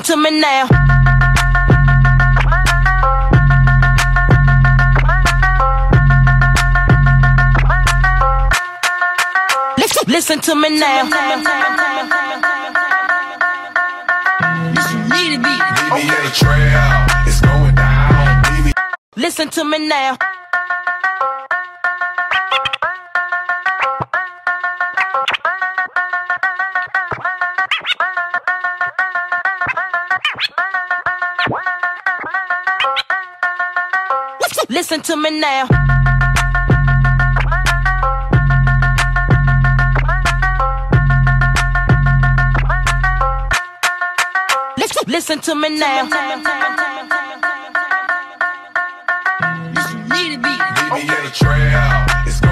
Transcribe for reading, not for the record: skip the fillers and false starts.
Listen to me now. Listen to me now. BBA trail, it's going down. Listen to me now. Listen to me now. Listen to me now. BBA trail, it's going